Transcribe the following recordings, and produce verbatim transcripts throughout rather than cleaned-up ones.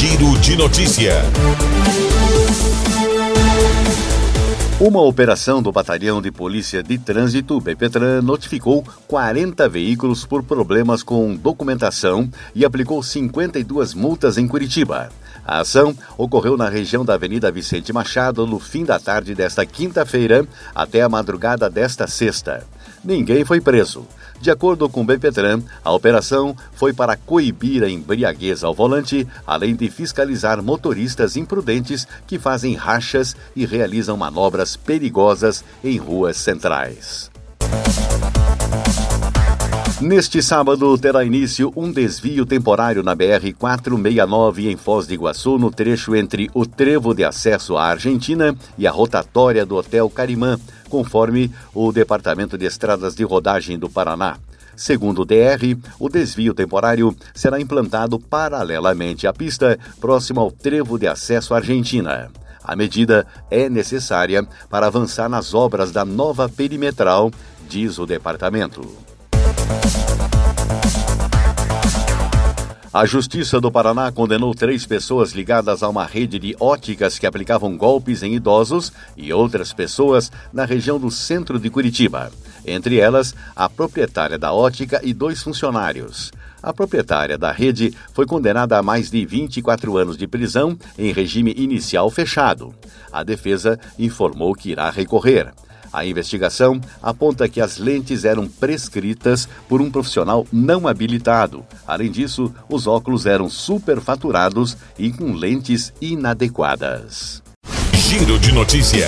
Giro de Notícia. Uma operação do Batalhão de Polícia de Trânsito, BPTran, notificou quarenta veículos por problemas com documentação e aplicou cinquenta e duas multas em Curitiba. A ação ocorreu na região da Avenida Vicente Machado no fim da tarde desta quinta-feira até a madrugada desta sexta. Ninguém foi preso. De acordo com o BPTran, a operação foi para coibir a embriaguez ao volante, além de fiscalizar motoristas imprudentes que fazem rachas e realizam manobras perigosas em ruas centrais. Neste sábado, terá início um desvio temporário na B R quatrocentos e sessenta e nove em Foz do Iguaçu, no trecho entre o trevo de acesso à Argentina e a rotatória do Hotel Carimã, conforme o Departamento de Estradas de Rodagem do Paraná. Segundo o D R, o desvio temporário será implantado paralelamente à pista, próximo ao trevo de acesso à Argentina. A medida é necessária para avançar nas obras da nova perimetral, diz o departamento. A Justiça do Paraná condenou três pessoas ligadas a uma rede de óticas que aplicavam golpes em idosos e outras pessoas na região do centro de Curitiba. Entre elas, a proprietária da ótica e dois funcionários. A proprietária da rede foi condenada a mais de vinte e quatro anos de prisão em regime inicial fechado. A defesa informou que irá recorrer. A investigação aponta que as lentes eram prescritas por um profissional não habilitado. Além disso, os óculos eram superfaturados e com lentes inadequadas. Giro de Notícia.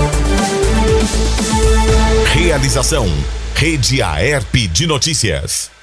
Realização: Rede Aerp de Notícias.